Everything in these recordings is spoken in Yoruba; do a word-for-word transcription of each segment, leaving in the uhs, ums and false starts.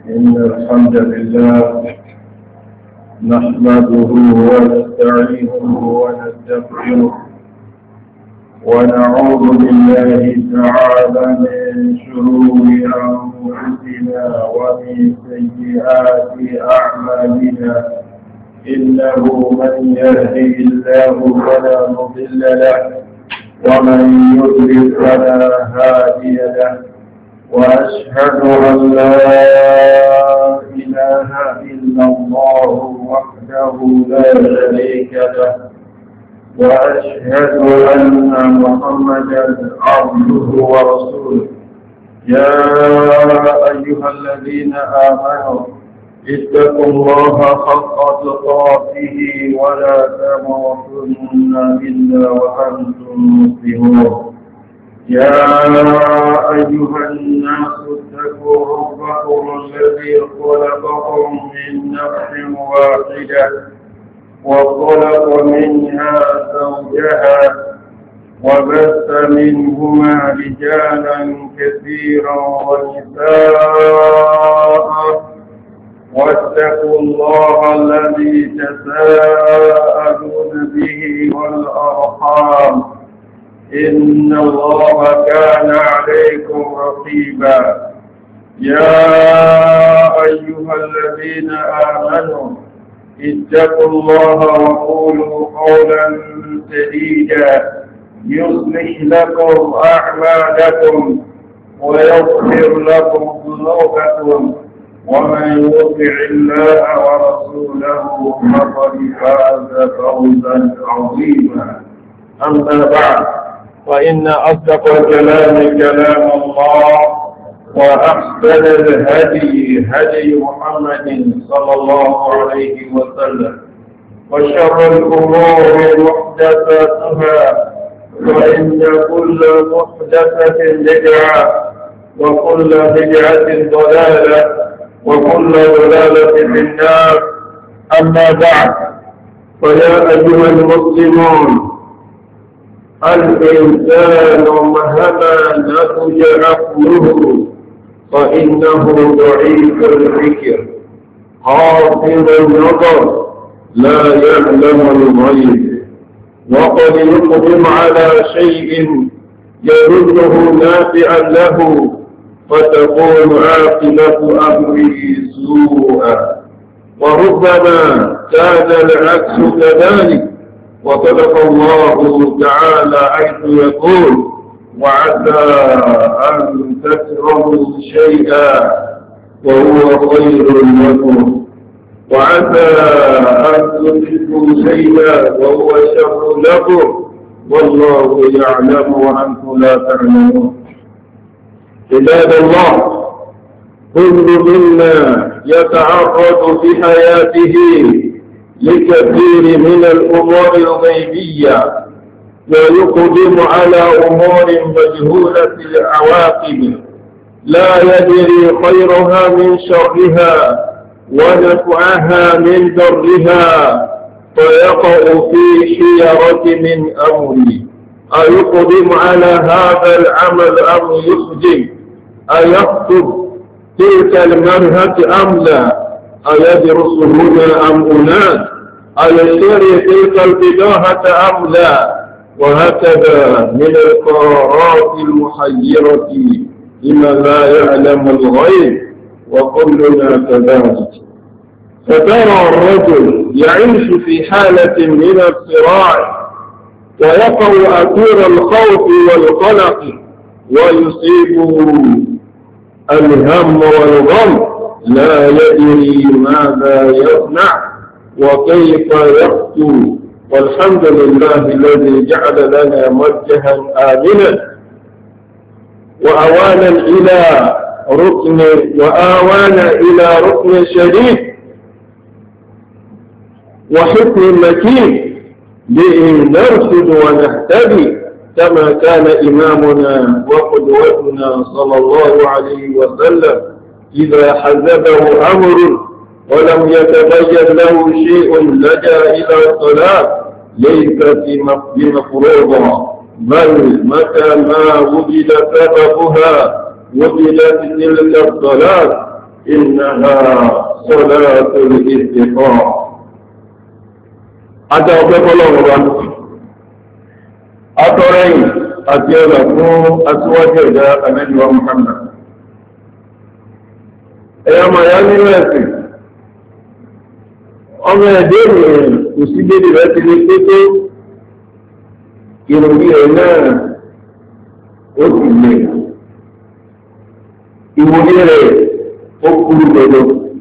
إن الحمد لله نحمده ونستعينه ونستغفره ونعوذ بالله تعالى من شرور أنفسنا ومن سيئات أعمالنا إنه من يهدي الله فلا مضل له ومن يضلل فلا هادي له وأشهد أن لا إله إلا الله وحده لا شريك له وأشهد أن محمدا عبده ورسوله يا أيها الذين آمنوا اتقوا الله حق تقاته ولا تموتن إلا وأنتم مسلمون يا أيها الناس اتقوا ربكم الذي خلقكم من نفس واحدة وخلق منها زوجها وبث منهما رجالا كثيرا ونساء واتقوا الله الذي تساءلون به والأرحام إن الله كان عليكم رقيبا يا أيها الذين آمنوا اتقوا الله وقولوا قولا سديدا يصلح لكم أعمالكم ويغفر لكم ذنوبكم ومن يطع الله ورسوله فقد فاز فوزا عظيما أما بعد فإن أصدق الكلام كلام الله وأحسن الهدي هدي محمد صلى الله عليه وسلم وشر الأمور محدثاتها فإن كل محدثة بدعة وكل بدعة ضلالة وكل ضلالة في النار. أما بعد فيا أيها المسلمون الإنسان مهما نضج عقله فإنه ضعيف الفكر قاصر النظر لا يعلم الغيب وقد يقدم على شيء يظنه نافعا له فتكون عاقبة أمره سوءا وربما كان العكس كذلك وصدق الله تعالى حيث يقول وعسى أن تكرهوا شيئا وهو خير لكم وعسى أن تحبوا شيئا وهو شر لكم والله يعلم وأنتم لا تعلمون. عباد الله كل منا يتعرض في حياته لكثير من الأمور الغيبية ويقدم على أمور مجهولة العواقب لا يدري خيرها من شرها ونفعها من ضرها فيقع في حيرة من أمره أيقدم على هذا العمل أم يخدم أيخطب تلك المرهة أم لا أيدرس هنا أم هناك أيشتري تلك البضاعة أم لا وهكذا من القرارات المحيرة لمن لا يعلم الغيب وكلنا كذلك. فترى الرجل يعيش في حالة من الصراع ويقع أثير الخوف والقلق ويصيبه الهم والغم لا يدري ماذا يصنع وكيف يخطو والحمد لله الذي جعل لنا موجها آمنا وأوانا إلى ركن وآوانا إلى ركن شديد وحكم مكين لنرشد ونهتدي كما كان إمامنا وقدوتنا صلى الله عليه وسلم إذا حزبه أمر ولم يتبين له شيء لجأ إلى الصلاة ليست بمفروضة بل متى ما وجد سببها وجدت تلك الصلاة إنها صلاة الاستقامة. Adá ọpẹ́ fọ́lọ́run wa, atọ́rẹ́yìn àti ọ̀là fún aṣíwájú ẹ̀dá Ànábì wa Muhammad. Ẹ̀yà màá nínú ẹ̀sìn, ọmọ ẹ̀dẹ́ ènìyàn kò sí dédé rẹ̀ ti lè pé tó ìròyìn ẹ̀ náà ó sì lè. Ìwòye rẹ̀ ó kúrú gbọdọ̀,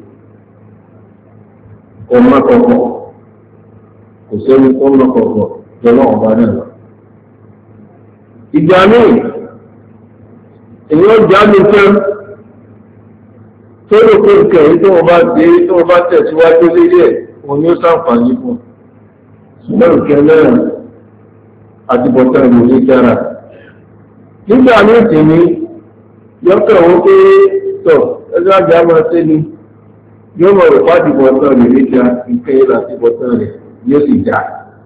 ọmọ kọ̀ọ̀kan. Kò sẹ́ni tó ń lọ kọ̀ọ̀kọ̀ jọlọ́ ọba náà lọ. Ìjà míì, èèyàn já mi fẹ́ tó ló pé nǹkan èyí tó wọ́n bá dé tó wọ́n bá tẹ̀síwájú lérí ẹ̀ òun ni ó ṣàǹfààní fún. Ṣùgbọ́n nǹkan náà àtibọ̀tán ìlú ní dára. Nígbà míì sì ni yọ́kẹ̀ wọ́n pé tọ̀ ẹgbẹ́ àjà máa ṣe ni yóò mọ̀ rò pàdìbọ̀tán ìlú ní dára nǹkan yìí látibọ̀tán rẹ̀ yóò sì já.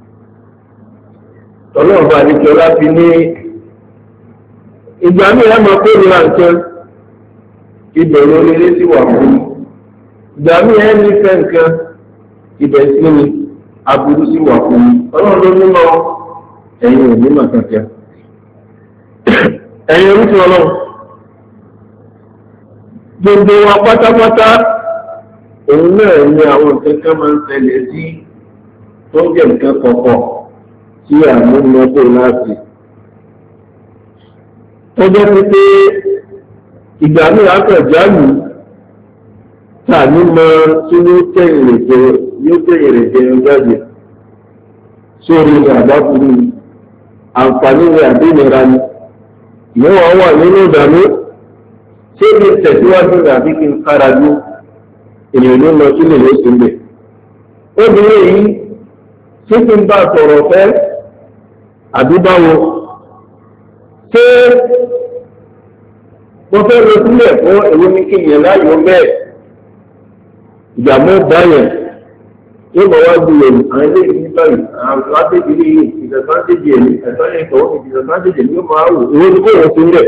Ọlọ́run bá ní kí ọlá fi ní ìgbà ní ẹmọ kó ní àǹkan ìbẹ̀rù orílé sí wà fún mi. Ìgbà ní ẹ nífẹ̀ẹ́ nǹkan ibẹ̀ sí ni aburú sí wà fún mi. Ọlọ́run ló nímọ̀ ẹ̀yin ò nímọ̀ kankan. Ẹ̀yin orúkọ ọlọ́run. Gbogbo wa pátápátá òun náà ní àwọn nǹkan kan máa ń ṣẹlẹ̀ sí tó ń jẹ́ nǹkan kọ̀ọ̀kọ̀ tí àmúlọ́gbò láti. Ó jẹ́ pípé ìgbà ní àkànjáàlù tàbí mọ tí ó tẹ̀yìn rẹ̀ jẹ yóò tẹ̀yìn rẹ̀ jẹ jáde sórí àbábúrú àǹfààní rẹ̀ àdínira ni. Ìyẹ́wọ̀n wà nínú ìdàmú tí ó lè tẹ̀síwájú rẹ̀ àbí kí n kára ní ènìyàn ló lọ sílẹ̀ ló sì ń bẹ̀. Obìnrin yìí tí kí n bá sọ̀rọ̀ fẹ́ àdúgbàwò ṣé wọ́n fẹ́ lọ sílẹ̀ fún èwo ní kí yẹn láyò bẹ́ẹ̀ ìdààmú báyẹn yóò bọ̀ wá ju èrò àwọn ilé ìlú báyìí àwọn adébí ní ìdàgbàsókè ẹ̀mí ẹ̀tọ́ ní ìtọ́wọ́ ní ìdàgbàsókè ẹ̀mí yóò máa wò èwo ní kó wọ́n sílẹ̀.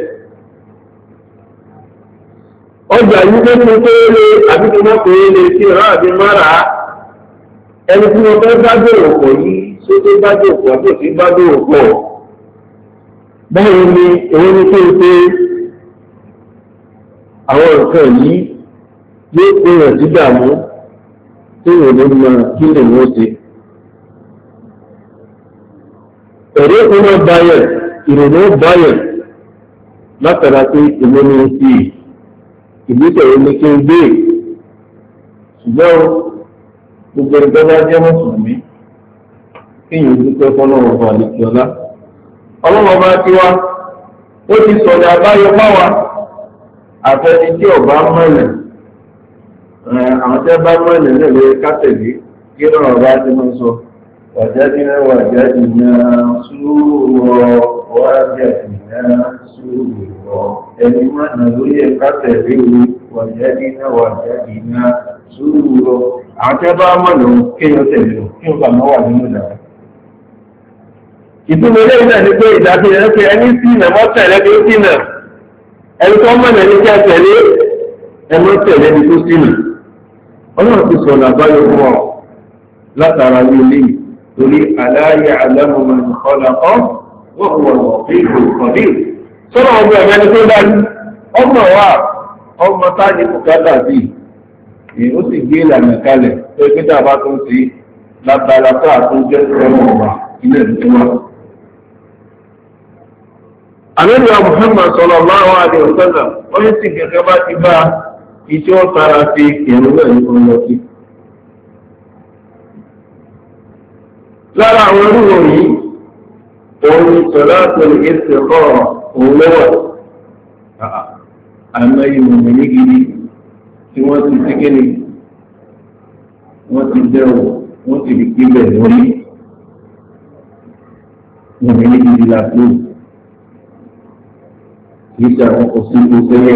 Ọjà yìí tó tún kéré àbí tó má kéré sí ìran àbí mára ẹni tí wọ́n fẹ́ bá dòwò pọ̀ yìí tó tó bá dòwò pọ̀ tó sì bá dòwò pọ̀. Báwo ni èwo ní kí n pé àwọn nǹkan yìí yóò pè hàn sí dààmú tí ìrònú mọ kí lè wọ́n ṣe. Ẹ̀rí ìpínlẹ̀ báyẹ̀ ìrònú báyẹ̀ látara pé èmi ní í sí ìgbésẹ̀ yìí ní kí n gbé. Ṣùgbọ́n gbogbo ẹgbẹ́ bá jẹ́ mùsùlùmí kí yìí dúpẹ́ fọ́lọ́wọ́ bá lè kí ọlá. Ọlọ́wọ́ bá ti wá ó ti sọ̀rọ̀ àbáyọ báwa àfẹ́ni tí ọba mọ̀lẹ̀ àwọn tẹ́ bá mọ̀lẹ̀ náà lè kátẹ̀lé kí náà bá ti mọ́ sọ wàjádínà wàjádínà súúrọ̀ wàjádínà súúrọ̀ ẹni mọ̀nà lórí ẹ̀ kátẹ̀lé wàjádínà wàjádínà súúrọ̀ àwọn tẹ́ bá mọ̀lẹ̀ kéèyàn tẹ̀lé kí ó bá mọ́ wà nínú ìlànà. Ìtumọ̀ ilé ìlànà ni pé ìdájọ́ ẹni ẹni sí ìnàmọ́ tẹ̀lé bí ó sí náà ẹni tó mọ̀ ní kí a tẹ̀lé ẹmọ tẹ̀lé ní tó sínú. Ọlọ́run ti sọ̀rọ̀ àbáyọ fún ọ látara ní ilé torí aláyé alámọ̀mọ̀ ìkọlà ọ́ wọ́n wọ̀ wọ̀ fún ìlú kọ̀dí. Sọ́nà ọgbọ̀n ẹ̀mẹ́ ni tó dájú ọmọ wa ọmọ táyé bùkátà sí i ó sì gbé ìlànà kalẹ̀ tó ẹgbẹ́ tá a bá tún sí látara tó àtúnjẹ́ sọ́nà ọ̀wà ilé ìtura. Àlẹ́lúwà Muhammad sallallahu alaihi wasallam wọ́n ní tí gẹ̀gẹ́ bá ti bá iṣẹ́ ó tara fi kẹrù náà ní ọmọ sí. Lára àwọn orúwọ̀ yìí, òun ni salatul istikhara òun lọ́wọ́. Àmọ́ ìmọ̀ ní gidi tí wọ́n ti sí kíni, wọ́n ti dẹ̀wọ̀, wọ́n ti rí kílẹ̀ lórí. Ìmọ̀ ní gidi làtó. Bisa àwọn òsìkò sẹ́yẹ.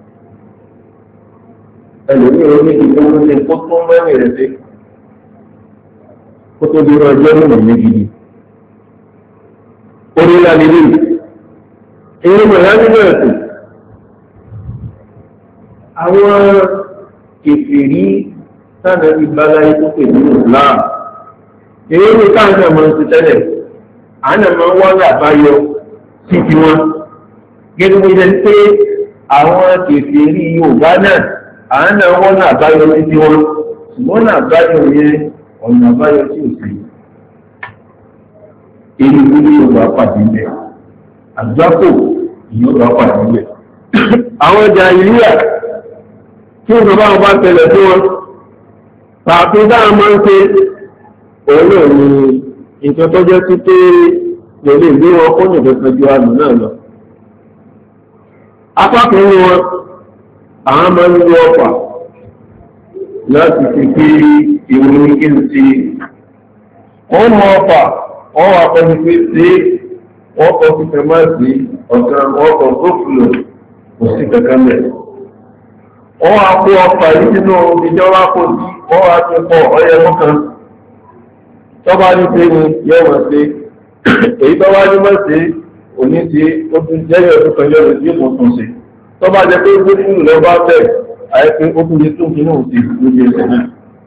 Ẹlòmí ìwọ́n ní ìgbóhùn ní kó tún mẹ́rin rẹ̀ sí. Kó tó di ọjọ́ mọ̀ ní gidi. Orí ńlá nílé. Èyí mọ̀ láti bẹ̀rẹ̀ sí. Àwọn kèfèrí sáàdẹ̀ ìbáláyé tó pè ní Islam. Èyí ní káàkiri ọmọ ti tẹ́lẹ̀, àánà máa wọ́n àbáyọ sí ti wọn. Gẹ́gẹ́ bí jẹ́ pé àwọn kèfèrí Yorùbá náà, àánà wọ́n àbáyọ sí ti wọn. Ṣùgbọ́n àbáyọ yẹn ọ̀nà àbáyọ sí òsì. Èyí ní Yorùbá pàdé ilẹ̀. Àgbákò Yorùbá pàdé ilẹ̀. Àwọn ọjà ìlúyà tí ó bá wọn bá tẹ̀lẹ̀ sí wọn, pàtó dáa máa ń ṣe òun náà ni nǹkan tó jẹ́ sí pé lè lè gbé wọn kó nìkan kan ju àmì náà lọ. Apákan ní wọn, àwọn máa ń lo ọ̀pá láti fi pé ìwé ní kí n ti. Wọ́n mọ ọ̀pá, wọ́n wà pẹ̀lú pé ṣé wọ́n kọ́ sí tẹ̀mọ́sí ọ̀sán wọ́n kọ́ gófìlò kò sí kankan bẹ̀. Wọ́n wá kó ọ̀pá yìí sínú ìjọba kò sí, wọ́n wá ti pọ̀ ọyẹ mọ́kan. Tọ́ba ní pé ni yẹ́ wọ́n ṣe, èyí tọ́ba ní mọ́ sí òní ti ó tún jẹ́rìí ọdún kan yọ̀rọ̀ sí ìmọ̀ tún ṣe. Tọ́ba jẹ́ pé gófìlò lọ bá bẹ̀ àìpé ó tún lè tún kí náà sí lójú ẹsẹ̀ náà.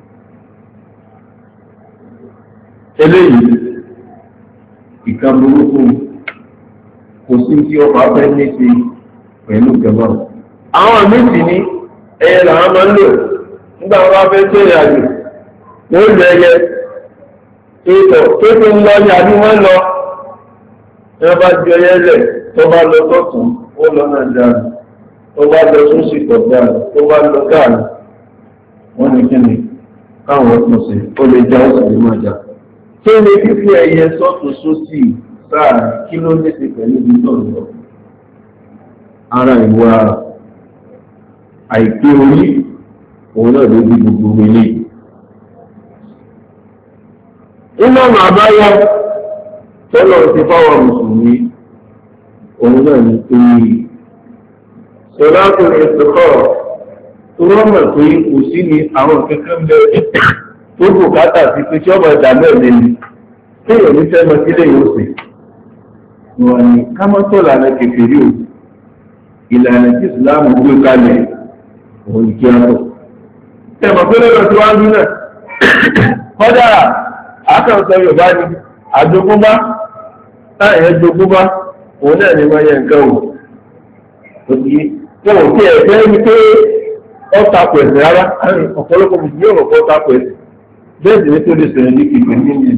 Eléyìí ìkan burúkú kò sí tí ọba fẹ́ ní ṣe pẹ̀lú ìjọba. Àwọn méjì ní ẹyẹ làwọn máa ń lò nígbà wọn bá fẹ́ tó ìrìnàjò wọ́n lọ ẹyẹ ètò tó tó ń lọ ní àbí wọ́n lọ ẹ bá ju ẹyẹ lẹ̀ tó bá lọ tọ̀tún ó lọ náà dáàbò tó bá lọ tó sì tọ̀ dáàbò tó bá lọ dáàbò wọ́n ní kí ni káwọn ọ̀tún sí ó lè já ó sì lè máa já. Tó lè fífi ẹyẹ sọ́tún sósì sáà kí ló ní ṣe pẹ̀lú ibi náà lọ. Ara ìwà àìpé orí òun náà ló bí gbogbo ilé. Iná ọ̀nà àbáyọ tọ́lọ̀ ti fáwọn mùsùlùmí òun náà ní pé sọ̀rọ̀ àkùnrin ìsìnkọ́ tó wọ́n mọ̀ pé kò sí ní àwọn kankan bẹ́ẹ̀ tó bùkátà sí pé tí ọmọ ìdá mẹ́rin ni tí èèyàn ní fẹ́ mọ sílé yóò sè. Wọ́n ní ká mọ́ tó lànà kékeré o ìlànà tí ìsìláàmù gbé kalẹ̀ òun kí á lọ. Ẹ̀mọ̀ pé lọ́dọ̀ tí wọ́n ń náà kọ́dà àkànṣọ Yorùbá ni àjogúnbá táyẹ̀ jogúnbá òun náà ni wọ́n yẹ nǹkan wò. Òtí wọn ò tí ẹ̀ fẹ́ ní pé ọ́ takò ẹ̀sìn rárá ọ̀pọ̀lọpọ̀ mùsùlùmí ọ̀rọ̀ kọ́ takò ẹ̀sìn. Bẹ́ẹ̀ sì ni tó lè sọ̀rọ̀ ní ìpè ní ìlú.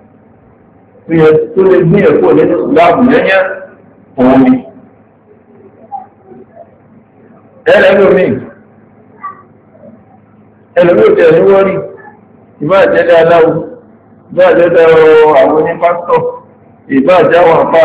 Tó lè gbé ẹ̀kọ́ nínú ìsìláàmù yẹ́nyẹ́ òun ni. Ẹlẹ́lómi, ẹlòmí ò tẹ̀lé wọ́n rí, ìbá àjẹ́lẹ́ aláwọ̀, ìbá àjẹ́lẹ́ àwọn oní pásítọ̀, ìbá àjáwọn àpá,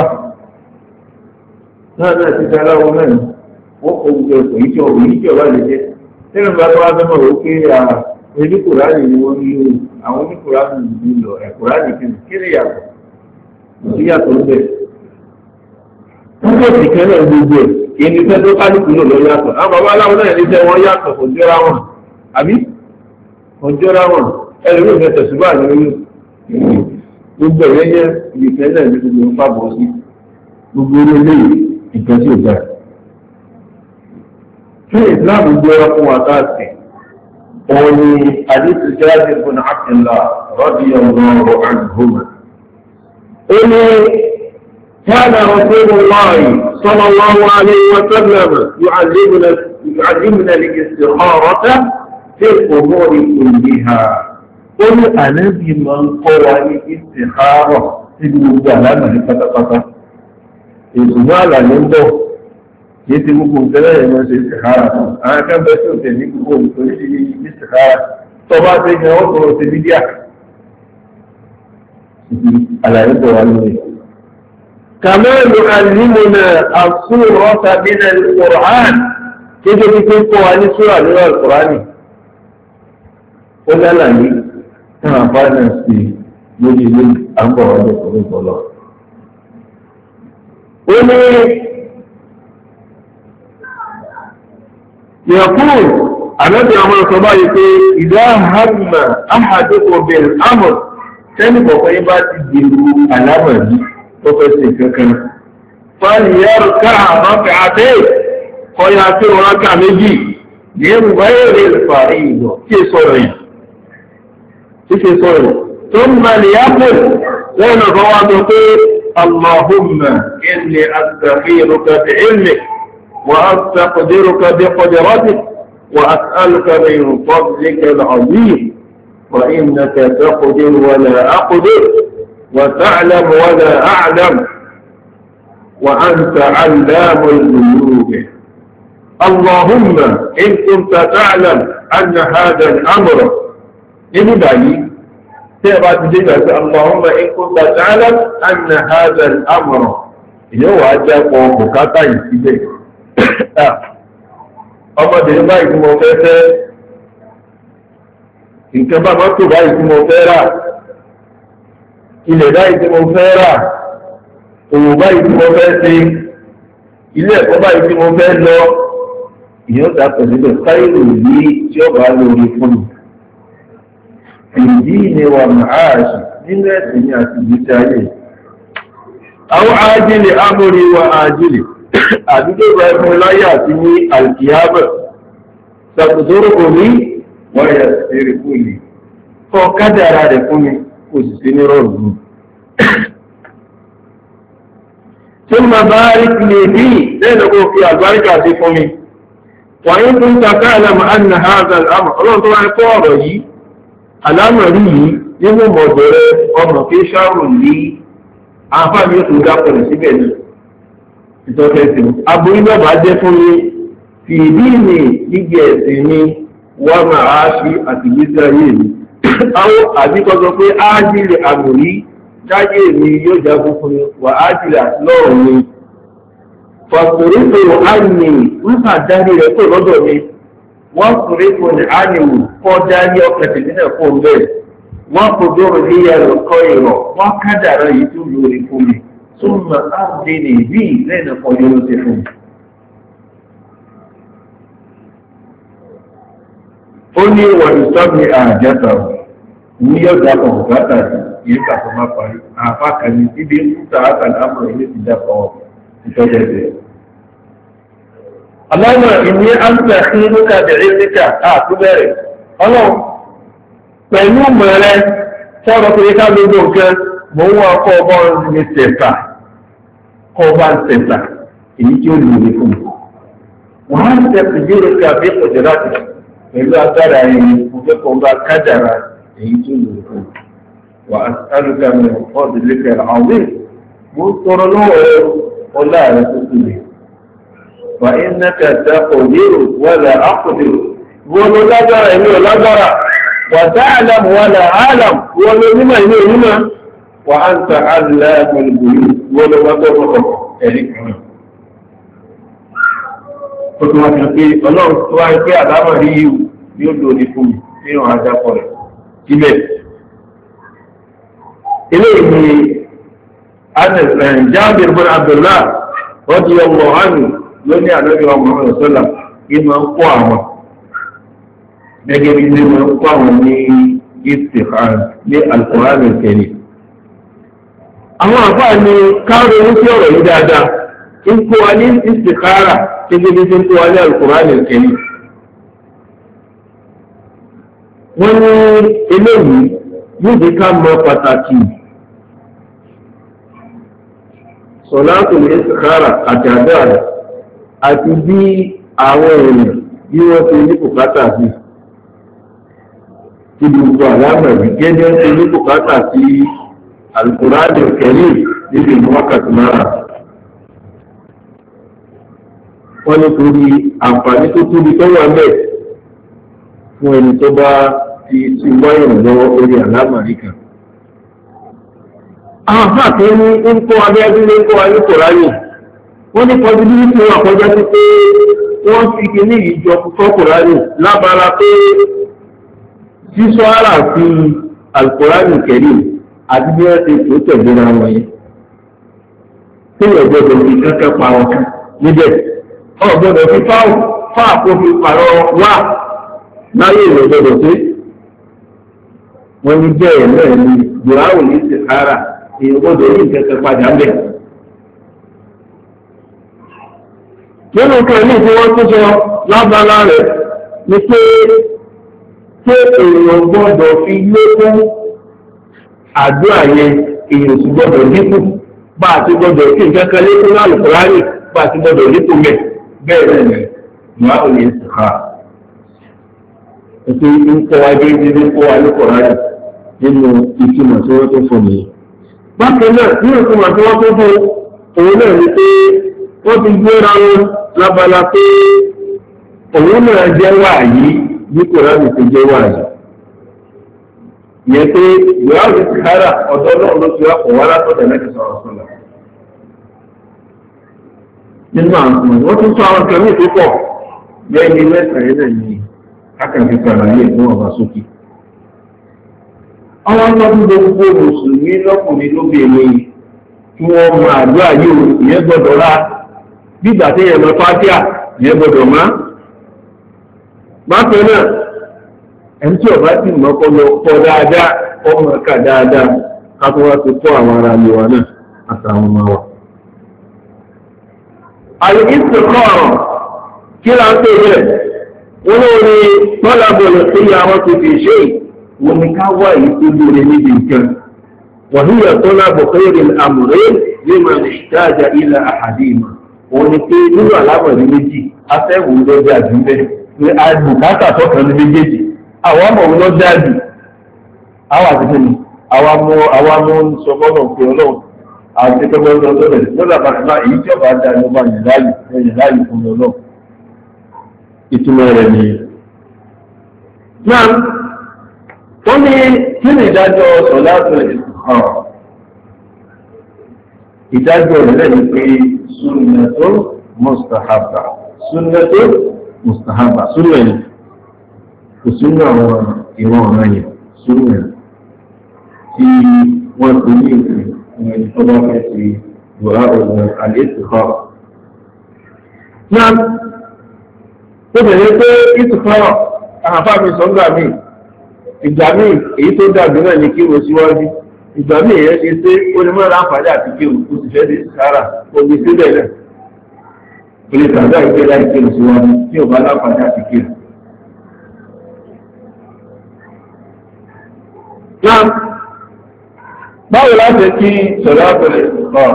náà náà ti aláwọ̀ mẹ́rin, wọ́n kò gbogbo ẹ̀kọ́ ìjọ òyíjọ wà lè jẹ́. Nínú bá tó wá fẹ́mọ̀ ó pé oníkùránì ni wọ́n ní àwọn oníkùránì ní lọ ẹ̀kùránì kí ni yàtọ̀? Sí yàtọ̀ ń bẹ̀. Wọ́n kò sì kẹ́lẹ̀ gbogbo ẹ̀. Ìní fẹ́ tó kálùkù lò lọ yàtọ̀. Àwọn bàbá aláwọ̀ náà ní tẹ́ wọ́n yàtọ̀ kò jọra wọn. Àbí? Kò jọra wọn. Ẹlùmí ìfẹ́ tẹ̀sùbà ní orí. Gbogbo ẹ̀yẹ́ yẹ́ ìfẹ́ náà ní gbogbo ń fàbọ̀ sí. Gbogbo orí ilé ìfẹ́ tí ò gbà. Kí ìsìláàmù gbé ọ fún wa káàkiri? Òun ni àdìsí Jáde fún Abdullah radiyallahu anhuma. Ó ní كان رسول الله صلى الله عليه وسلم يعلمنا يعلمنا الاستخارة في الأمور كلها. قل أنا بمن قوى الاستخارة في المجالة من فتقطة. ìsùnmọ́lá ló ń bọ̀ kìí ti gbogbo ìtẹ́lẹ̀ ìmọ̀ ṣe ìsìkára àwọn kan bẹ́ sí òtẹ̀ ní gbogbo ìtòrí sí ìsìkára tó bá ṣe gan ó sọ̀rọ̀ sí bídíà àlàyé bọ̀ wá lórí. كما يعلمنا السورة من القرآن كيف يكون قواني سورة من القرآن قلنا لي كما فعلنا في يجب أن قرأت قرآن الله قلنا يقول النبي عمر صباحي إذا هم أحدكم بالأمر كان بقيمة الدين الأمر وفسي ككنا فليركع ركعتين ويأتي ركع مجي من غير الفريضة في صورة في صورة ثم ليقل وانا فواتك اللهم إني أستخيرك بعلمك وأستقدرك بقدرتك وأسألك من فضلك العظيم وإنك تقدر ولا أقدر وتعلم ولا أعلم وأنت علام الغيوب اللهم إن كنت تعلم أن هذا الأمر إن بعيد تبقى تجد اللهم إن كنت تعلم أن هذا الأمر يو أجاك ومكاتا يسيبك ọmọdé báyìí tí mo fẹ́ fẹ́ nǹkan bá mọ́tò báyìí tí mo fẹ́ rà ilẹ̀ báyìí tí mo fẹ́ rà òwò báyìí tí mo fẹ́ ṣe ilé ẹ̀kọ́ báyìí tí mo fẹ́ lọ ìyẹn ta pẹ̀lú ẹ̀ káyọ̀ yìí tí ó bá lórí fún mi ìdí ni wà máàṣì nínú ẹ̀sìn ní àti ìgbésí ayé àwọn ájílẹ̀ amórí wa ájílẹ̀ àdúgbò ìgbà ẹ̀fún láyé àti ní alkiyama sàkùsọ́rọ̀kọ̀ ní wọ́n yà sí fún mi kọ́ kádàrà rẹ̀ fún mi kò sì sí ní rọrùn tí ó máa bá rí lè bí lẹ́nà kó fi àgbáríkà sí fún mi wàyí tó ń takà àlàmà ànà hazard àmà ọlọ́run tó wáyé kọ́ ọ̀rọ̀ yìí alámọ̀rí yìí nínú mọ̀bẹ̀rẹ̀ ọmọ pé ṣáàrùn ní àǹfààní yóò tó dápọ̀lẹ̀ síbẹ̀ ní ìtọ́kẹ́sìn aborí náà bá jẹ́ fún mi fi ìdí ní gbígbé ẹ̀sìn ní wọ́n máa ṣí àtìgbésí ayé mi àwọn àbíkọ́ sọ pé ájílẹ̀ àmòrí jáyé mi yóò jagun fún mi wà ájílẹ̀ àti lọ́rọ̀ mi fọ̀sùrìkò ánì ń sàdárí rẹ̀ pé lọ́dọ̀ mi wọ́n sùrìkò ní ánìwò kọ́ dárí ọkẹ̀tẹ̀ nílẹ̀ fún bẹ́ẹ̀ wọ́n kò dóró ní yàrá kọ́ ìrọ̀ wọ́n kádàrá yìí tó lórí fún mi súnmọ́ áàdé lè bí lẹ́nà kan yóò ṣe fún mi. ó ní wọ́n ìsọ́mi àjẹta ní yóò dápọ̀ bùkátà yìí kàtó má parí àpá kan ní ibi ń kúta àtàlámọ̀ ilé ti dápọ̀ ìtọ́jú ẹ̀sẹ̀. اللهم إني أستخيرك بعلمك أعتبرك ọlọ́run pẹ̀lú mẹ́rẹ́ sọ́rọ̀ pé ká gbogbo nǹkan mọ́ wọ́n kọ́ ọba ní tẹ̀sà kọ́ ọba ń tẹ̀sà èyí tí ó lè rí fún wọ́n á tẹ̀sì jẹ́rọ sí àbí ìpọ̀jẹ̀ láti pẹ̀lú agbára ẹ̀yìn mo fẹ́ kọ́ ọba kájàrà èyí tí ó lè rí fún wà á sálùkà mi ọ̀dọ̀ lẹ́kẹ̀ẹ́ àwọn mo tọrọ lọ́wọ́ ọlá rẹ̀ tó kù lè وإنك تقدر ولا أقدر ولو لجر إنه لجر وتعلم ولا أعلم ولو لما إنه لما وأنت علام الغيوب ولو وضعه إليك قلت ما تنقي الله سواء في أدام ريو يبدو لكم إنه هذا قرر كبير إليه أن جابر بن عبد الله رضي الله عنه lóní àlọ́bí ọmọ ọ̀rọ̀ sọ́là kí ma ń kó àwọn gẹ́gẹ́ bí ní ma ń kó àwọn ní istikhara ní Al-Qur'an Al-Karim. àwọn àfáà ní káàrọ̀ ní sí ọ̀rọ̀ yìí dáadáa ń kó wa ní istikhara gẹ́gẹ́ bí ń kó wa ní Al-Qur'an Al-Karim. wọ́n ní eléyìí yóò dé ká mọ pàtàkì sọ̀láàtù ní istikhara àti àdáàrà àti bí àwọn èèyàn bí wọ́n ti ní bùkátà sí tí gbogbo àlámọ̀rí gẹ́gẹ́ ti ní bùkátà sí Al-Qur'an Al-Karim níbi ìmọ̀wákàtí náà. wọ́n ní torí àǹfààní tó tóbi tó wà mẹ́ fún ẹni tó bá ti ti wáyé lọ́wọ́ orí àlámọ̀rí kan. àwọn àfáàkẹ́ ní ń kó abẹ́ẹ́dún ní ń kó ayé kò ráyè wọ́n ní kọjú ní ìpín àkọjá sí pé wọ́n fi kí ní ìjọ fọ́kùnránì lábára pé sísọ ara fi Al-Qur'an Al-Karim àti bí wọ́n ti tó tẹ̀léra wọn yẹn tó yẹ gbọdọ̀ fi kẹ́kẹ́ pa wọn níbẹ̀ ọ gbọdọ̀ fi fáàkó fi pàrọ̀ wá láyé ìwé gbọdọ̀ pé wọ́n ní bẹ́ẹ̀ náà ní buhari ní sahara èèyàn gbọdọ̀ ní kẹ́kẹ́ padà bẹ̀. nínú kan ní tí wọ́n tún sọ lábala rẹ̀ ní pé ṣé èèyàn gbọ́dọ̀ fi lékún àdúrà yẹn èèyàn sì gbọ́dọ̀ dínkù bá a ti gbọ́dọ̀ kí nǹkan kan lékún náà Al-Kùránì bá a ti gbọ́dọ̀ dínkù mẹ́ bẹ́ẹ̀ náà ni ìwà ò lè sùn ká. Ètò ìkọ́ wa dé ibi kó wa Al-Kùránì nínú ìtumọ̀ tí wọ́n tó fún mi. Bákan náà ní ìtumọ̀ tí wọ́n tó fún òun náà ni pé wọ́n ti gbéra wọn lábala pé òun náà jẹ́ wáyé bí Kùránì ti jẹ́ wáyé. Ìyẹn pé ìwà òsì ti kára ọ̀dọ́ náà ló ti wá kọ̀ wá látọ̀dọ̀ lẹ́kì sọ̀rọ̀ sọ̀rọ̀. Nínú àwọn ọmọ wọ́n tún sọ àwọn kẹmí tó pọ̀ bẹ́ẹ̀ ni mẹ́sàn-án yẹn náà ní kákàndí sàlàyé ìlú ọba sókè. Àwọn ọlọ́dún gbogbo Mùsùlùmí lọ́kùnrin lóbìnrin tí wọ́n mọ àdúrà yìí ìyẹn gbọ́dọ̀ rà bígbà tí yẹn lọ fátíà ìyẹn gbọ́dọ̀ má. Bákan náà ẹni tí ọba ti mọ̀ kọ́ lọ kọ́ dáadáa ọmọ ẹ̀ka dáadáa ká tó wá ti kọ́ àwọn ará ilé wa náà àtàwọn ọmọ wa. Àlè istikhara kí là ń pè bẹ́ẹ̀ wọ́n ló ní tọ́lábọ̀ lọ sí àwọn tó fi ṣe wọ́n ní ká wá èyí tó lóore níbi nǹkan. Wàhíyà tọ́lábọ̀ khairil amrayn liman ihtaja ila ahadihima. Wọ́n ní pé nínú àlámọ̀rí méjì afẹ́wò lọ́jà jù bẹ́ẹ̀ ní àbùkátà tọ́kàn ní méjèèjì. Àwọn ọmọ òun lọ dáàbì àwọn àti kíni àwọn mú àwọn mú sọ fọ́nà pé ọlọ́run àti pẹ́pẹ́ ọdún ọdún rẹ̀ lọ́dà bàtà èyí tí ọba dá ní ọba yẹn láàyè ẹ̀yìn láàyè fún ọlọ́run ìtumọ̀ rẹ̀ ni. Náà wọ́n ní kí ni ìdájọ́ sọ̀láàtù hàn ìdájọ́ rẹ̀ lẹ́yìn pé sunnatu mustahabba sunnatu mustahabba sunnatu kò sínú àwọn ìwọ̀n ọ̀rọ̀ yẹn sínú ẹ̀ tí wọ́n ti ní ìpín ní ẹni tó bá fẹ́ ti wọ́n ọ̀rọ̀ al-istikhara. Náà tó bẹ̀rẹ̀ pé istikhara àhàfà mi sọ ńgbà míì ìgbà míì èyí tó dàbí náà ní kí wọ́n síwájú ìgbà míì èyí ṣe pé ó ní mọ́ra àǹfààní àti kí wọ́n sì fẹ́ di istikhara omi síbẹ̀ náà. Ilé tàbí àìpé láì kí wọ́n síwájú tí ò bá láǹfààní àti kí wọ́n. Náà, báwo láti kí sọ̀rọ̀ àpẹẹrẹ ọ̀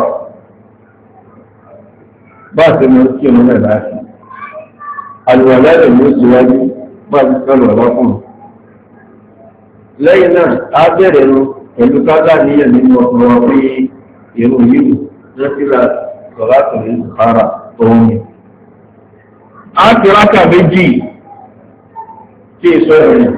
bá ti mọ́ kí ọmọ náà láti. Àlùwàlá rẹ̀ ló síwájú bá ti sọ̀rọ̀ ọlọ́kùnrin. Lẹ́yìn náà, a bẹ̀rẹ̀ nu pẹ̀lú kágá níyàn nínú ọkùnrin wọn pé èrò yìí wọ́n ti ra sọ̀rọ̀ àpẹẹrẹ ìsàkárà òun ni. A ti rákà méjì kí èso ẹ̀rìn.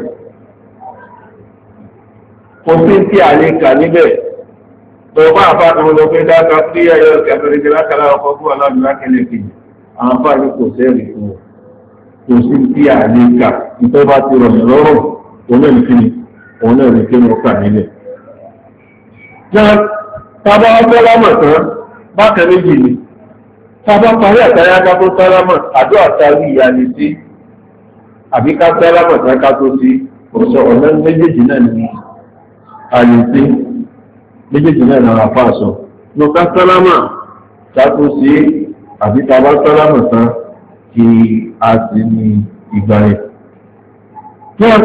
Kò sí tí a lè kà níbẹ̀. Tọ́wọ́ àfáàtà wọn lọ pé dáka sí ẹyọ kẹfẹ́rẹ́gẹ́ lákàlá ọkọ̀ fún aláàbí lákẹ́lẹ̀ kejì. Àwọn afáàní kò sẹ́rì fún wọn. Kò sí tí a lè kà nítorí bá ti rọ̀ lọ́rọ̀ òun náà nìkíni òun náà ní kí wọ́n kà nílẹ̀. Náà tábà sálámà tán bákan méjì ni. Tábà parí àtàyà ká tó sálámà àdó àtàrí ìyá ni sí. Àbí ká sálámà tán ká tó sí. Kò sọ ọ̀nà méjèèjì náà ní àyèsí méjèèjì náà náà àfáà sọ. Lọ́ká sálámà ṣàtò sí àbí tàbá sálámà tán kí a sì ní ìgbà rẹ̀. Náà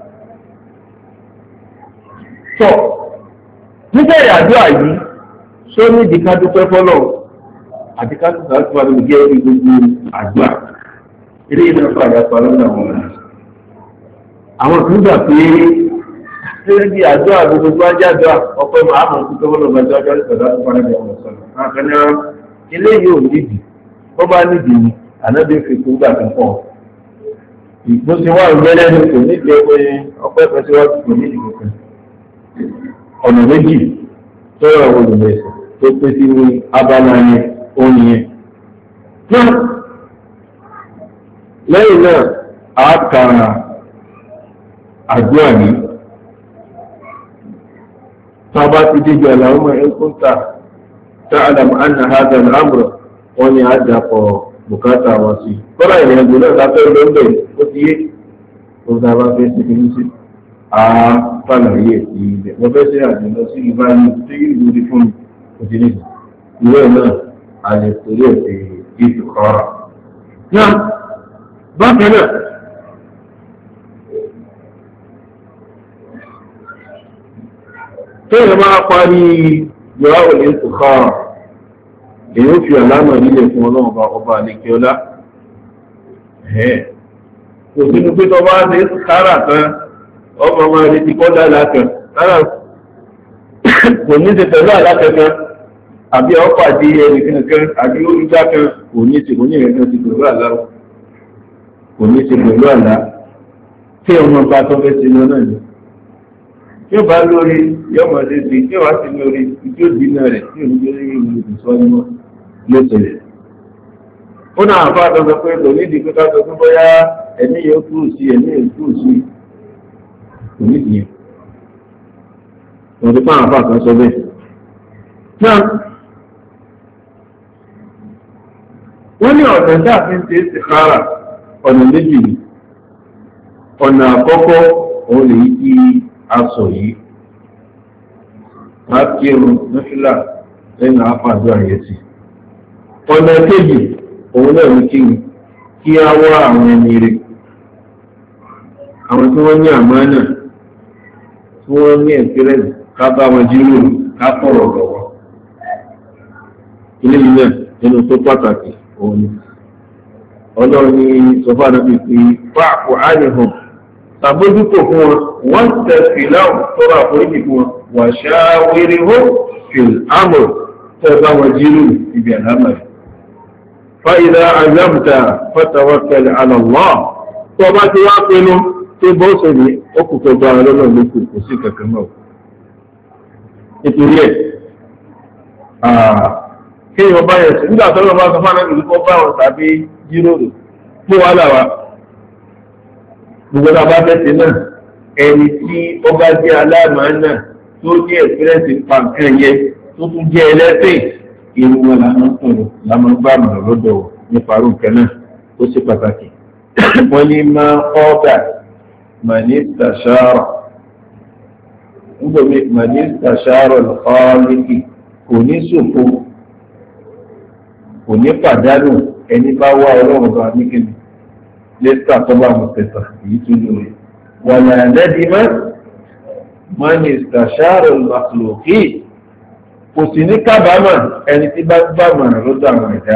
sọ nígbà ìyàjọ́ àyí ṣó ní ìdíká dúpẹ́ fọ́lọ̀ àti ká sì sáàtúwà ló jẹ́ gbogbo àgbà. Eré iná padà pàlọ́nà wọn. Àwọn tó gbà pé Ṣé bí àjọ àgbègbè tó wájú àjọ ọ̀pọ̀ ìmọ̀ àmọ̀ tó tó wọ́n lọ gbàjọ́ ọjọ́ ìsọ̀dá tó fara ní ọmọ sọ̀rọ̀. Àkànní ilé yóò nídìí, ó bá nídìí ni, ànábì fi kú gbà tó pọ̀. Ìgbó ti wá ìgbẹ́lẹ́ ní kò nídìí ọpẹ́ ọpẹ́ pẹ́ síwájú kò nídìí kankan. Ọ̀nà méjì tó rọ̀ olùmẹ̀sẹ̀ tó pé sí ní abala yẹn oyin yẹn. Náà lẹ́yìn náà, a kà àdúrà yìí. Tọ́ba ti díjọ Allahumma in kunta ta'lam anna hadha al-amr wọ́n ni a dàpọ̀ bùkátà wọn sí. Kọ́lá ìrìn àjò náà lábẹ́ lọ́ndẹ̀ ó ti yé tó dábàá fẹ́ sí kí ní sí. A fàlàyé sí ilẹ̀. Mo fẹ́ sí àjò lọ sí ìbá ní tí ìlú rí fún mi kò sí nìyí. Ìwé náà a lè torí ẹ̀ sí istikhara. Náà bákan náà, tẹ́yẹ̀ máa parí yọ̀rá òlé ìsìkára èyí ó fi àlámà nílẹ̀ fún ọlọ́ọ̀bá ọba àlekíọlá ẹ̀ kò sínú pé tó bá ṣe ìsìkára kan ọmọ máa retí kọ́ dáadáa kan lára kò ní ṣe pẹ̀lú àlákẹ́kẹ́ àbí ọ̀pàdé ẹnìkankan àbí oríjà kan kò ní ṣe kò ní ìrìnkan ti pẹ̀lú àlá kò ní ṣe pẹ̀lú àlá tí ọmọ bá tó fẹ́ ṣe lọ náà ni tí ó bá lórí yọmọ ṣe ṣe tí ó wá sí lórí tí ó dínà rẹ̀ tí ò ní lórí ìlú ìsọ́nù ló ṣẹlẹ̀. ó náà àfa àtọ́sọ pé kò ní ìdíkú ká sọ fún bóyá ẹ̀mí yóò kúrò sí ẹ̀mí yóò kúrò sí kò ní ìdíyẹn. wọ́n ti fún àwọn àfa kan sọ bẹ́ẹ̀. náà wọ́n ní ọ̀nà tí a fi ń ṣe istikhara ọ̀nà méjì ni ọ̀nà àkọ́kọ́ òun lè yí aṣọ yìí máa kí irun nífìlà lẹ́yìn àpàdé àyẹ̀sí. ọ̀nà kejì òun náà ní kí kí á wá àwọn ẹni rẹ̀ àwọn tí wọ́n ní àmánà tí wọ́n ní ẹ̀kẹ́rẹ́ ká bá wọn jíròrò ká fọ̀rọ̀ lọ́wọ́. ilé yìí náà nínú tó pàtàkì òun ni ọlọ́run ní sọfá náà fi fi fáàkù ánìhàn tàbójútó fún wọn wọ́n tẹ̀sí láwọn tọ́rọ àforíjì fún wọn wà ṣáwérí hó fìl ámọ̀ tẹ́ bá wọn jírù ibi àlámàrí. fa'idha azamta fatawakkal ala Allah tó bá ti wá pinnu tó bọ́ sọ̀rọ̀ ó kù tó bá ọlọ́run lókù kò sí kankan náà. nítorí ẹ̀ kí wọ́n bá yẹ̀ sí nígbà tó lọ́ bá sọ fún àwọn ìlú bá wọn tàbí jíròrò fún wàhálà wa gbogbo náà bá fẹ́ sí náà ẹni tí ó bá jẹ́ aláàmánà tó ní ẹ̀fẹ́rẹ́sì pa nǹkan yẹ tó tún jẹ́ ẹlẹ́sìn irú wọn làwọn sọ̀rọ̀ làwọn bá mọ̀ lọ́dọ̀ nípa arú nǹkan náà ó ṣe pàtàkì. wọ́n ní máa ọ́dà mànísítà ṣáárà nígbàmí mànísítà ṣáárà lọ́ọ́lẹ́kì kò ní ṣòfò kò ní pàdánù ẹni bá wá ọlọ́run bá ní kíni lẹ́tà tó bá mọ̀ tẹ̀sà èyí tó lórí. wà láàrẹ́dì mọ́ mọ́ni ìsàṣàrò màkìlòkì kò sì ní kábàámà ẹni tí bá gbà mọ̀ràn lọ́dọ̀ àwọn ẹ̀dá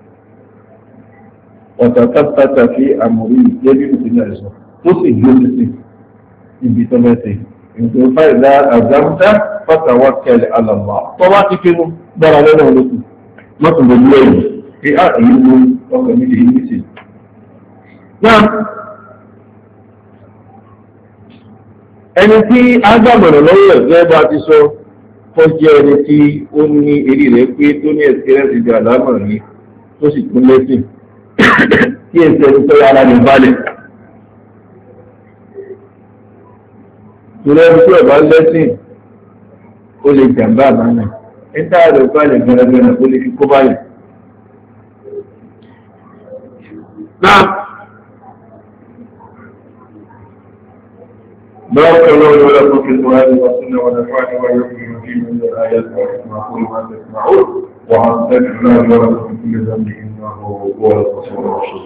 ọ̀tàtàtà fi àmọ̀rí ìgbẹ́bí ìpínlẹ̀ ẹ̀sọ́ tó sì dúró títí ibi tó mẹ́sẹ̀ ìgbẹ́ fáìlà àzámúdá fatawakkal ala Allah tó bá ti pinnu gbára lọ́nà olókùn mọ́tò lórí ẹ̀yìn pé á èyí ló ọkọ̀ mi lè yí sí. náà ẹni tí a gbàgbọ̀nà lọ́wọ́ ẹ̀gbẹ́ bá ti sọ kọ́ jẹ́ ẹni tí ó ní eré rẹ̀ pé tó ní ẹ̀sìkẹ́rẹ́sì ìjà àlámọ̀ ní tó sì tún lẹ́sìn kí ẹ̀sẹ̀ ẹni tó yára ní balẹ̀. ìrẹ́ ẹni tí ọ̀bá lẹ́sìn ó lè jàǹbá àmánà ẹ̀ta rẹ̀ balẹ̀ gẹ́gẹ́ ó lè fi kó báyìí. náà بارك الله ولكم في القرآن والسنة ونفعني ويؤمن فيه من الآيات ويسمعون ما تسمعون وأستغفر الله ولكم من كل ذنب إنه هو الغفور الرحيم.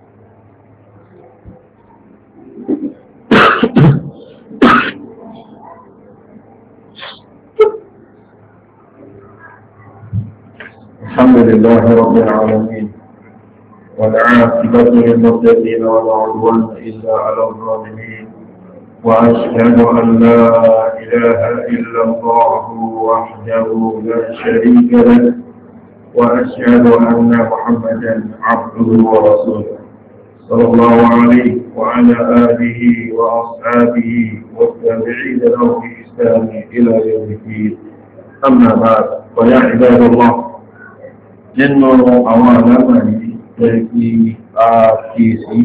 الحمد لله رب العالمين والعاقبة للمتقين ولا عدوان إلا على الظالمين وأشهد أن لا إله إلا الله وحده لا شريك له وأشهد أن محمدا عبده ورسوله صلى الله عليه وعلى آله وأصحابه والتابعين له بإحسان إلى يوم الدين. أما بعد فيا عباد الله إنه أوامر في آكيسي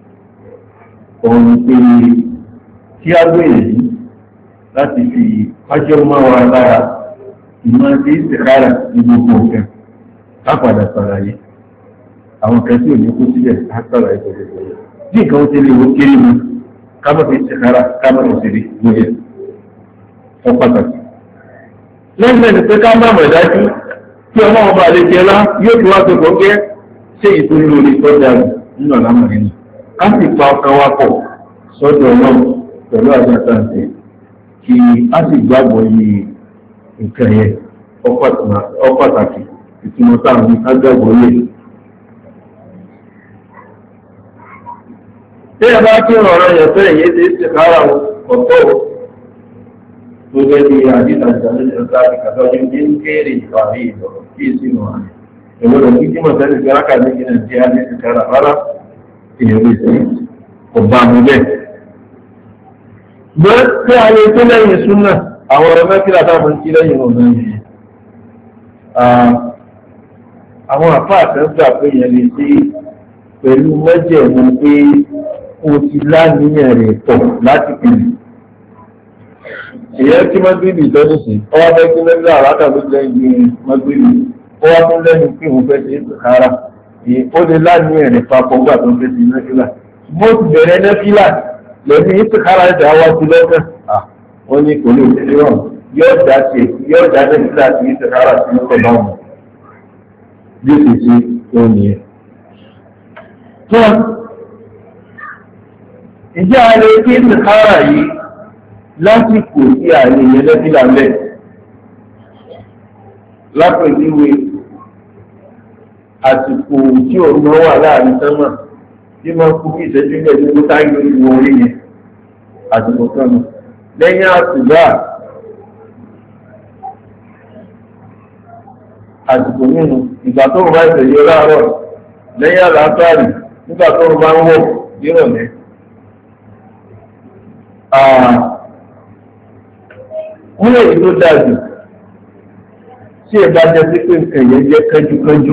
ومثل kí á gbé èyí láti fi fájọ́ máa wà lára ìmọ̀ tí ìsìkára ní gbogbo ọ̀kẹ́ lápadà sàlàyé àwọn kan tí ò ní kó sílẹ̀ látàlàyé pẹ̀lú ẹ̀yẹ bí nǹkan ó ti lè wó kéré mu kábọ̀ fi ìsìkára kábọ̀ fi ṣeré lóye ọ pàtàkì. lẹ́yìn ẹni pé ká má mọ̀ dájú tí ọmọ ọba àlejò ẹlá yóò fi wá pé gbọ́ngẹ́ ṣé ìtòlú orí tọ́jà nínú àlámọ̀ nínú ká sì pa ọkàn wa pọ̀ sọ́dọ̀ náà pẹ̀lú àjàtàǹtẹ̀ kí kí a sì gbàgbọ́ yìí nǹkan yẹn ó pàtàkì ìtumọ̀ táwọn ká gbàgbọ́ yìí. Tí ẹ bá kí ọ̀rọ̀ yẹn fẹ́ èyí ti ṣe kára ọ̀tọ̀ tó gẹ́ bí àdínà ìdánilẹ̀ láti kàtọ́ ní ní kéré ìfàrí ìlọ̀ kí sínú àmì. Ìwọ̀n kí jímọ̀ tẹ́lẹ̀ fi rákà ní kí Nàìjíríà ní ti kára rárá èèyàn lè sí ọba mú bẹ́ẹ̀. Bẹ́ẹ̀ tí a lè tó lẹ́yìn súnà àwọn ọ̀rọ̀ mẹ́kílá táwọn kí lẹ́yìn ọ̀nà yìí. Àwọn àfáà kan gbà pé yẹn lè sí pẹ̀lú mẹ́jẹ̀mú pé o ti láníyàn rẹ̀ pọ̀ láti pèlú. Ìyẹn tí mọ́gbìlì tọ́jú sí, ọwá fẹ́ kí lẹ́gbẹ̀ẹ́ àrátà ló lẹ́yìn mọ́gbìlì, ọwá tó lẹ́yìn pé òun fẹ́ sí ìsìkára, ó lè láníyàn rẹ̀ papọ̀ gbà tó fẹ́ sí nẹ́fílà. Mo ti bẹ̀rẹ̀ nẹ́fílà lẹ́ni ìsìkára ẹ̀dà wá sí lọ́kàn. Wọ́n ní kò lè ṣe rọ̀, yóò dá ṣe, yóò dá nẹ́fílà sí ìsìkára sí ọkọ̀ báwọn. Bí ó ti ṣe tó nìyẹn. Ìjẹ́ a lè kí ìsìkára yìí lásìkò tí a lè yẹ lẹ́fílà mẹ́. Lápẹ̀lúwé àsìkò tí òun náà wà láàrin sánmà tí máa kú kí ìṣẹ́jú ilẹ̀ tó táyé lórí orí yẹn àsìkò sánmà. Lẹ́yìn àsìgbà àsìkò nínú ìgbà tó ń bá ìṣẹ̀yẹ láàárọ̀ lẹ́yìn àlàáfàárì nígbà tó ń bá ń wọ̀ nírọ̀lẹ́. Wọ́n lè tó dájú tí ẹ bá jẹ́ sí pé nǹkan yẹn jẹ́ kánjúkánjú.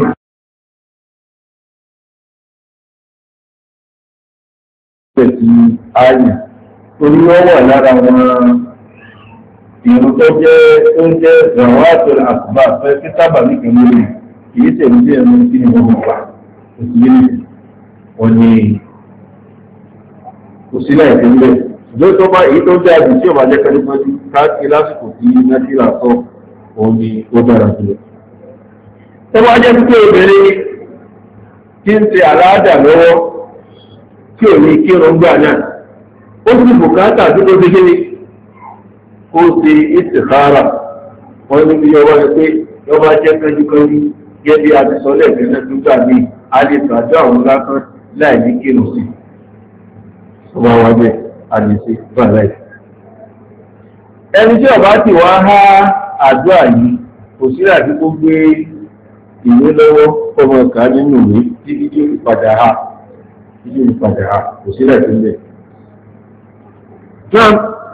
Pẹ̀sì ààyè torí wọ́n wà lára wọn ìrùn tó jẹ́ tó jẹ́ ìrànwáàtò àkùbá fẹ́ kí sábà nìkan lórí kìí tẹ̀lé bí ẹnu kí ni wọ́n wà òsì yìí wọ́n ní òsílẹ̀ ìpínlẹ̀. Ṣùgbọ́n tó bá èyí tó jẹ́ àbí tí ọba jẹ́ kẹ́lú pẹ́lú káàkiri lásìkò tí nẹ́fílà sọ òun ni ó dára jùlọ. Tó bá jẹ́ pípé obìnrin tí ń ṣe àlàádà lọ́wọ́ tí ò ní kírun gbà náà, ó sì bùkátà tí ó ṣe kíni ó ṣe ìsìkára. Wọ́n ní bí ọwọ́ ni pé ọba jẹ́ kẹ́júkẹ́jú gẹ́gẹ́ bí a ti sọ lẹ́ẹ̀kẹ́ tó gbà ní a lè tàjú àwọn lásán láì ní kírun sí. Ọba wa bẹ́ẹ̀ àdìsí bàláì. Ẹni tí ọba ti wá há àdúrà yìí kò sí àti kó gbé ìwé lọ́wọ́ ọmọ ọ̀ká nínú ìwé tí fídíò ìpadà ha fídíò ìpadà ha kò sí àti ilẹ̀. John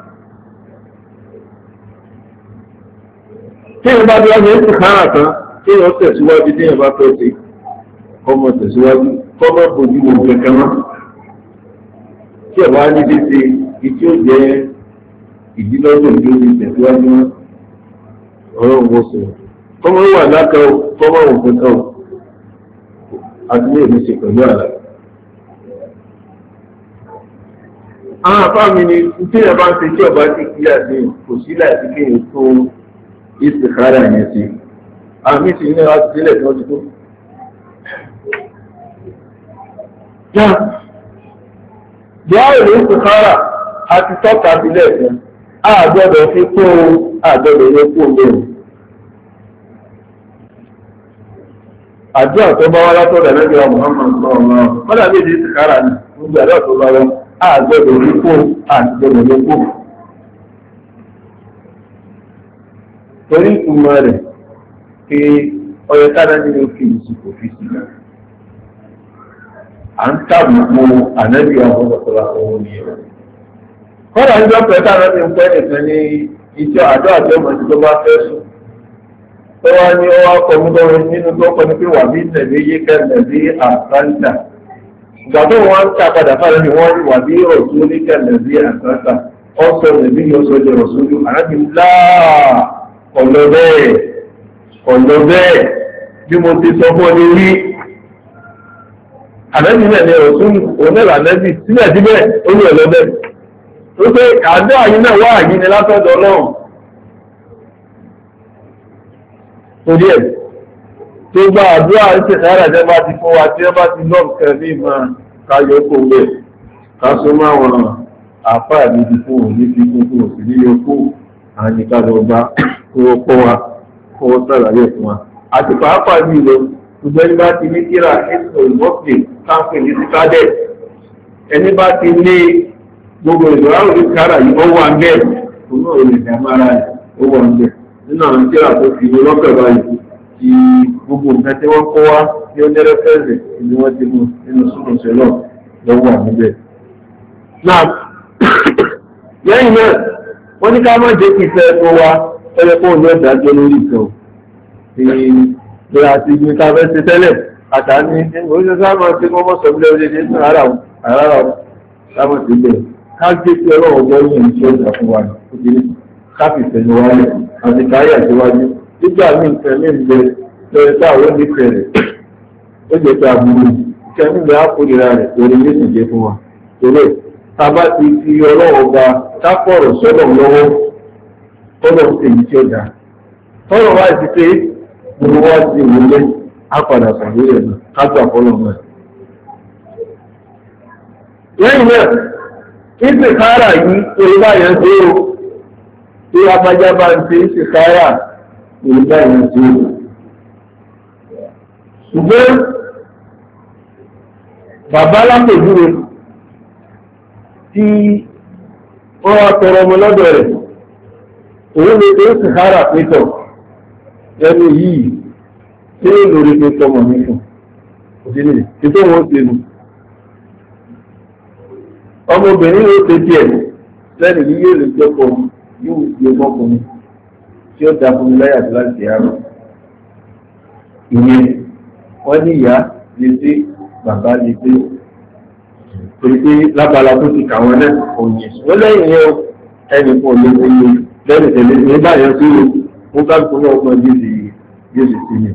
tí wọ́n bá bí wọ́n ṣe ń sìkára tán tí wọ́n tẹ̀síwájú tí wọ́n bá fẹ́ ṣe ọmọ tẹ̀síwájú kọ́mọ́ bòjú lò kẹ̀kẹ́ mọ́. Tí ọ̀wá ní títí ìtí ó jẹ́ ìdílọ́gbọ̀n tí ó ti tẹ̀síwájú ọ̀rọ̀ òwòsàn. Kọ́mọ́ wà lákàá kọ́mọ́ òkúta àti ní èmi ṣe pẹ̀lú àlà. Àwọn àfáà mi ni tí ẹ bá ń ṣe tí ọba ti kí àti kò sí láti kí n tó ìsìkára yẹn sí. Àmì sì ní láti sílẹ̀ tí wọ́n ti tó. Dùá ìlú ìsìkára àti tọ́ka sílẹ̀ fún àgbọ́dọ̀ fi kó àgbọ́dọ̀ yẹ kó lóòrùn. Àdúrà tó bá wá látọ̀dọ̀ lẹ́gbẹ̀ẹ́ Muhammad sọ̀rọ̀ mọ́dà méjì ìsìkára ní gbogbo àdúrà tó bá wá àgbọ́dọ̀ fi kó àgbọ́dọ̀ yẹ kó. Torí ìtumọ̀ rẹ̀ pé ọyọ tára nínú fi ìsìnkò fi sílẹ̀. À ń tàbùkù ànábì àwọn ọ̀pọ̀lọpọ̀ ohun ni ẹ̀rọ. Kọ́lá ń jọ́pẹ̀ tára ní pẹ́ nìkan ní iṣẹ́ àjọ àjọ ọmọ tí tó bá fẹ́ sùn. Tó wá ní ọwọ́ ọkọ̀ mú lọ́rọ̀ nínú tó kọ́ ní pé wà bí tẹ̀lé yé kẹ́lẹ̀ bí àtàntà. Ìgbà tó wọ́n ń ta padà fáwọn ni wọ́n rí wà bí ọ̀tún ní kẹ́lẹ̀ bí àtàntà. Ọ sọ ẹ̀mí ni ó sọ jẹ rọ̀súlù. Àrábì láà ọ̀lọ́ bẹ́ẹ̀ ọ̀lọ́ bẹ́ẹ̀ bí mo ti sọ fún ọ ní rí. Ànábì náà ni ọ̀tún ònílà nẹ́bì síbẹ̀síbẹ̀ ó ní ọ̀lọ́ bẹ́ẹ̀. Ó pé àdó àyín náà wá àyín ni látọ̀dọ̀ náà. Torí ẹ̀ tó gba àdúrà ń ṣe sára jẹ́ bá ti fún wa tí wọ́n bá ti lọ́ nǹkan ní ìmọ̀ káyọ̀ kò bẹ̀ ká so máa wọn àfáà níbi fún òní fi kúkú òsì nílé okó àwọn nìkan lọ bá kó kọ́ wa kó sàlàyé fún wa. àti pàápàá bí lọ gbogbo ẹni bá ti ní kíra ẹ̀sùn ìmọ̀sílẹ̀ káńpẹ̀ ní síkádẹ̀ ẹni bá ti ní gbogbo ìdọ̀rọ̀ àwọn ìkára yìí ó wà ń bẹ́ẹ̀ òun náà lè dàmára rẹ̀ ó wà ń bẹ́ẹ̀ nínú àwọn kíra tó fi lọ́pẹ̀ báyìí ti gbogbo nǹkan tí wọ́n kọ́ wá ní ó jẹ́rẹ́ fẹ́ẹ̀sì ni wọ́n ti mú nínú súnmọ̀ sẹ́lọ̀ lọ́wọ́ àmúbẹ̀. náà lẹ́yìn náà wọ́n ní ká má jẹ́ kí ìfẹ́ tó wá ẹgbẹ́ fún òní ọ̀dájọ́ lórí ìkan ní àti ibi ká fẹ́ ṣe tẹ́lẹ̀ àtàní oríṣẹ́ sáàmà tí wọ́n mọ́ sọ̀bílẹ̀ orílẹ̀ ní ara àrárá sáàmà tí bẹ̀rẹ̀ ká gbé tí ọlọ́wọ́ gbọ́ yìí tí ó jà fún wa ní káfíìsẹ̀ ní wáyé àti káyà síwájú nígbà míì nǹkan ní ìgbẹ́ lọ́rẹ́ táwọn nífẹ̀ẹ́ rẹ̀ ó jẹ́ pé àbúrò ìkẹ́ nígbà àkórìíra rẹ̀ orí ní sì jẹ́ fún wa torí ta bá ti fi ọlọ́wọ́ gba kápọ̀rọ̀ sọ́dọ̀ lọ́wọ́ tọ́lọ̀ sí èyí tí ó dá tọ́lọ̀ wá sí pé gbogbo wá sí ìwọlé á padà pàdé rẹ̀ náà kágbà fọ́lọ̀ náà. lẹ́yìn náà ìsìkára yìí torí báyẹn tó o tí abájá bá ń ṣe ìsìkára torí báyẹn tó o. ṣùgbọ́n bàbá lápèjúwe tí wọ́n wá tọrọ ọmọ lọ́dọ̀ rẹ̀ òun lè tó ìsìkára pétọ̀ ẹni yìí tí ó lórí pé tọmọ ní fún òsìlẹ̀ tí tó wọ́n ṣe nù ọmọbìnrin ló ṣe díẹ̀ lẹ́nu yìí yóò lè jọ́pọ̀ yóò gbé ọmọkùnrin tí ó dá fún mi láyà tó láti ṣe àárọ̀ ìyẹn wọ́n ní ìyá lè ṣe bàbá lè ṣe torí pé lábala tó ti kà wọn náà òyìn ṣùgbọ́n lẹ́yìn yẹn ẹnì kan lè ṣe lẹ́nu tẹ̀lé ní báyọ̀ sí o wọ́n kálukú náà gbọ́n bí ti yóò sì sí ni.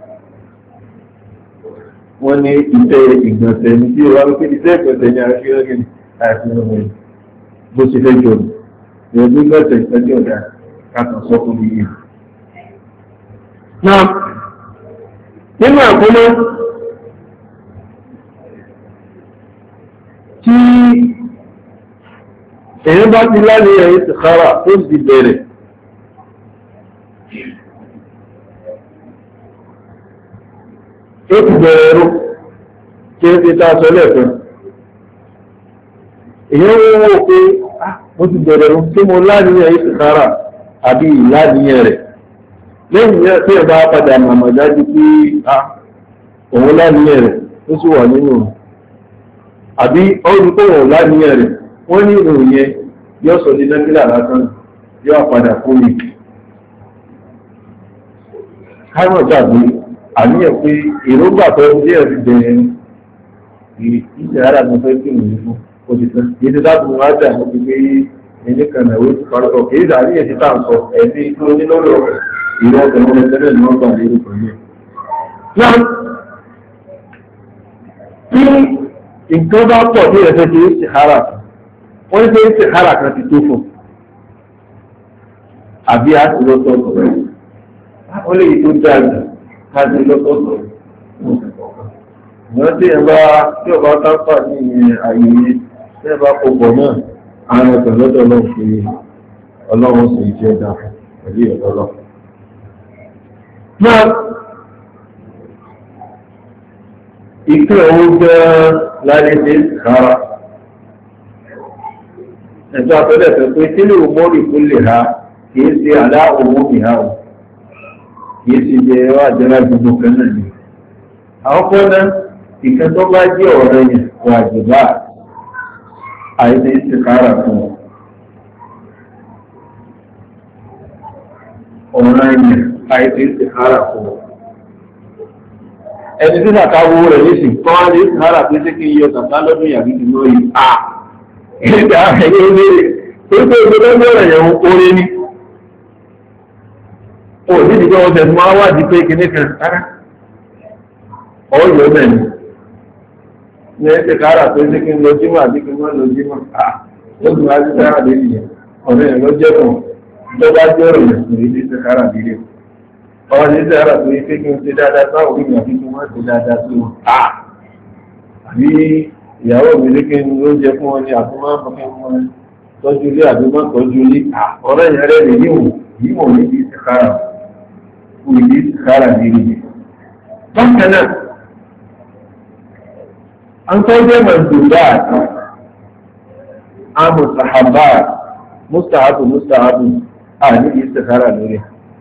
wọ́n ní ìfẹ́ ìgbọ̀nsẹ̀ ní tí ó wá wípé ìfẹ́ ìgbọ̀nsẹ̀ ní ara ṣíwájú ní àìsàn ọmọ yìí bó ṣe fẹ́ jọ ní ọdún gbọ̀nsẹ̀ ìtọ́jú ọ̀dà kákan sọ fún mi yìí. náà nínú àkómọ́ tí èyí bá ti lálẹ́ ẹ̀yìn ìsìkára tó ti bẹ̀rẹ̀ ó ti bẹ̀rẹ̀ ẹ̀rọ tí ó ti ta aṣọ lẹ́ẹ̀kan èyí ó wó pé mo ti bẹ̀rẹ̀ ẹ̀rọ tí mo láníyàn ìsìkára àbí ìláníyàn rẹ̀ lẹ́yìn tí ẹ bá padà màmà dájú pé òun láníyàn rẹ̀ ó sì wà nínú àbí ọdún tó wọ̀n láníyàn rẹ̀ wọ́n ní ìròyìn yẹn yóò sọ ní nákílà lásán yóò padà fún mi káìmọ̀ tàbí àníyàn pé èròǹgbà tó ń díẹ̀ ti bẹ̀rẹ̀ ìṣẹ̀ ara mi fẹ́ kí ìròyìn fún òṣìṣẹ́ yìí ti dáàbò wọn ájà mo ti gbé ẹni kan náà wọ́n ti parí ọ̀ kì í dà níyẹn ti tà ń sọ ẹ̀mí tó ní lọ́rọ̀ ìrọ̀ ọ̀tẹ̀wọ̀n ọ̀tẹ̀lẹ̀ ni wọ́n gbà lérò pẹ̀lú ẹ̀. náà tí nǹkan bá pọ̀ ní ẹ̀fẹ́ ti ìṣẹ̀hára wọ́n ní pé ìṣẹ̀hára kan ti tó fún àbí àti lọ́tọ̀ọ̀tọ̀ rẹ̀ wọ́n lè yí tó dáàbò káàdì lọ́tọ̀ọ̀tọ̀ ìwọ́n tí ẹ bá tí ọba tápà ní àyè tí ẹ bá pọ̀pọ̀ náà àwọn ẹ̀fẹ̀ lọ́dọ̀ náà fi ọlọ́run sì jẹ́ dá pẹ̀lú ìrọ̀lọ́. náà ìpín owó jẹ́ láyé ní ìsìkára ẹ̀jọ́ àtọ́lẹ̀fẹ́ pé tí lè mọ́rì kó lè ha kìí ṣe àlá owó ìhà ò kìí ṣe jẹ ẹwà àjẹ́rà gbogbo kan náà ni àwọn kọ́nà ìkan tó bá jẹ́ ọ̀rẹ́ yẹn wà jùlá àìsí ìsìkára fún ọ̀rẹ́ yẹn àìsí ìsìkára fún ẹni tí sàkáwó rẹ̀ nísìn kọ́ wá ní ìsìkára pé sí kí iye ọ̀sàtà lọ́dún yàbí ti mọ́ yìí à ìgbà ẹ̀yẹ ilé tó tó ìgbẹ́ lọ́rẹ̀ yẹn orí ní ó ní ìdíjọ́ ọ̀sẹ̀ tó máa wádìí pé kìíní kan rárá ọ̀yọ́ mẹ́rin ní ìsìkára pé sí kí n lọ jímọ̀ àbí kí n mọ́ lọ jímọ̀ à ó dùn á sí sára lé nìyẹn ọ̀rẹ́ yẹn lọ jẹ́ kan tó bá jẹ́ ọ̀rọ̀ yẹn kò ní ìsìkára bí rẹ̀ ọwọ́ ní ìsẹ́ ara tó yí pé kí n ṣe dáadáa sáwọn orí mi àti kí wọ́n ṣe dáadáa sí wọn. àbí ìyàwó mi lé kí n ló jẹ fún wọn ní àtúmọ̀ fún kí wọ́n tọ́jú ilé àbí má tọ́jú ilé ọ̀rẹ́ yẹn rẹ̀ lè níwò yíwò níbi ìsìkára fún ìdí ìsìkára níbi yìí. bákan náà an tọ́jú mọ̀jùdá àmù sàhábà mustahabu mustahabu a níbi ìsìkára lórí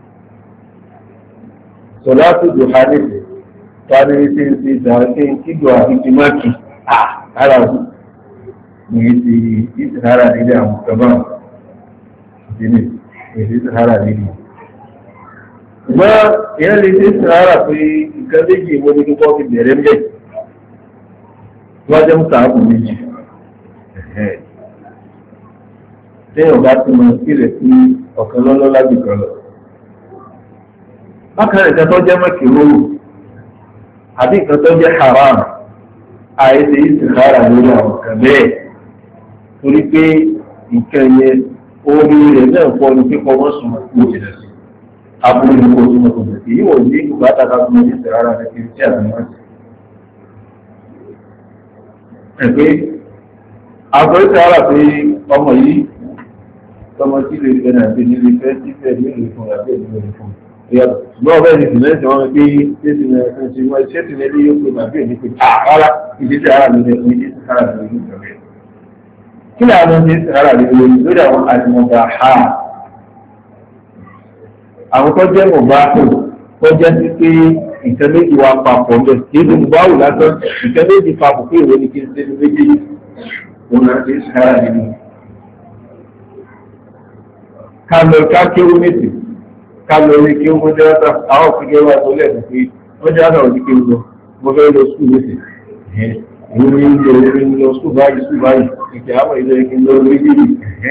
sọ̀látù dùhánìtì tàbí tí ń ti dàáké kíjọ àti jìmáàkì ara ní ti ìsìkára nílé àwọn kọba ìdílé èdè ìsìkára nílé. ṣùgbọ́n ìyẹn lè ṣe ìsìkára pé nǹkan méjì ìwọ́n ní kíkọ́ fi bẹ̀rẹ̀ mẹ́ wọ́n jẹ́ mùsàábù méjì lẹ́yìn ọ̀gá tí mo kí rẹ̀ sí ọ̀kan lọ́lọ́ lágbègbè lọ. bákan ìkan tó jẹ́ mọ́kìrò àbí ìkan tó jẹ́ haram àìsè ìsìkára lórí àwọn kan bẹ́ẹ̀ torí pé nǹkan yẹn orí rẹ̀ náà fọ́ ní pípọ̀ wọ́n sùn kó jìnà sí abúlé ní kó túnmọ̀ tó bẹ̀rẹ̀ èyí wọ́n ní ìgbàtà ká túnmọ̀ ní ìsìkára rẹ̀ kí tí àmì wọ́n sì. ẹ̀pẹ́ àgbọ̀ ìsìkára pé ọmọ yìí tọmọ tí lè fẹ́ náà bí nílé fẹ́ sí fẹ́ nílé fún àbí nílé fún ṣùgbọ́n ọ̀bẹ́ ní ìsìnlẹ̀ tí wọ́n gbé ṣé ti lẹ́lé yóò pé màbí èmi pé àárá ìdíje ara mi lè fún ìdíje ara mi lè fún ìjọba. kí ni àwọn ìdíje ara mi lè lórí lórí àwọn àdìmọ̀gbà ha àwọn tó jẹ́ mọ̀gbà kò tó jẹ́ sí pé ìtẹ́ méjì wa papọ̀ bẹ̀ kí ni mo bá wù lásán ìtẹ́ méjì papọ̀ pé ìwé ni kí n ṣe ní méjèèjì òun náà ti ṣe ara mi lè. ká lọ ká kéwú méjì kálọ̀rí kí ó mọ́ jẹ́rọ́ta àwọn òfìgẹ́ wà tó lẹ́nu pé wọ́n jẹ́ àdáwọ̀ ní kí ó lọ mo fẹ́ lọ skúl lẹ́sẹ̀ ìwé ní ilé orí ń lọ skúl báyìí skúl báyìí ìkẹ́ àmọ́ ilé kí lọ rí gírí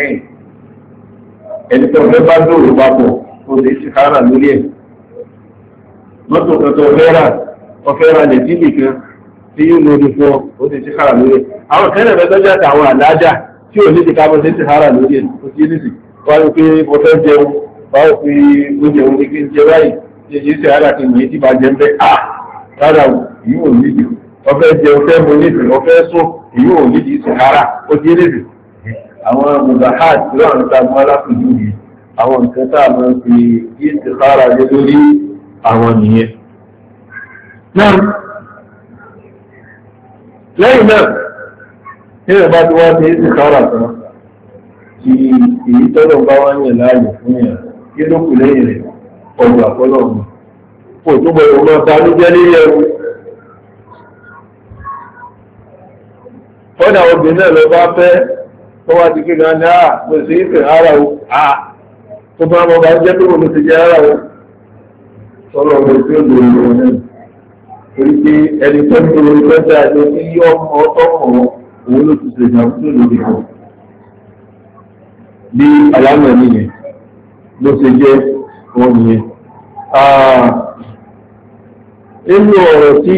ẹni tó fẹ́ bá dòrò papọ̀ ó lè ṣe kára lórí ẹ̀ mọ́tò kan tó fẹ́ rà ọfẹ́ ra lẹ̀ sí nìkan tí yóò lórí fún ọ ó lè ṣe kára lórí ẹ̀ àwọn kẹ́lẹ̀ fẹ́ tọ́jú àtàwọn àlájá tí ò ní ti ká mọ́ sí ṣe kára lórí ẹ̀ ó ti ní sí wáyé pé mo fẹ́ jẹun báwo fi oúnjẹ oúnjẹ kí n jẹ báyìí ṣe yìí ṣe ara kí n yìí tí bá jẹ ń bẹ́ à rárá yìí ò nídìí ọfẹ́ jẹ ọfẹ́ mo nídìí ọfẹ́ sún èyí ò nídìí ṣe ara ó ti nídìí àwọn mùsàhàd tí wọ́n ń ta mọ́ alákòjú yìí àwọn nǹkan tá a máa ń fi yìí ṣe kára lé lórí àwọn nìyẹn. náà lẹ́yìn náà tí ìrìn bá ti wá ṣe é ṣe kára tán tí èyí tọ́lọ̀ bá wá yẹn láàyè fún yẹn kí ló kù lẹ́yìn rẹ̀ ọgbà fọ́lọ́run kò tó bọ̀rọ̀ ọmọ ọba ló jẹ́ nílé ẹrù fọ́dà obìnrin náà lọ bá fẹ́ tó wá ti kí gan ní àà mo sì ń fẹ̀ ara o àà tó bá ọmọ ọba jẹ́ tó mo ti jẹ́ ara o sọ́lọ́ ọmọ tí ó lò ó lò náà torí pé ẹni tó ń lo ìgbẹ́jà ló ní yọ ọmọ ọtọ́ mọ̀ òun ló ti ṣe ìjàmbá lórí kan bí alámọ̀ nìyẹn ló ṣe jẹ́ wọn nìyẹn. nínú ọ̀rọ̀ tí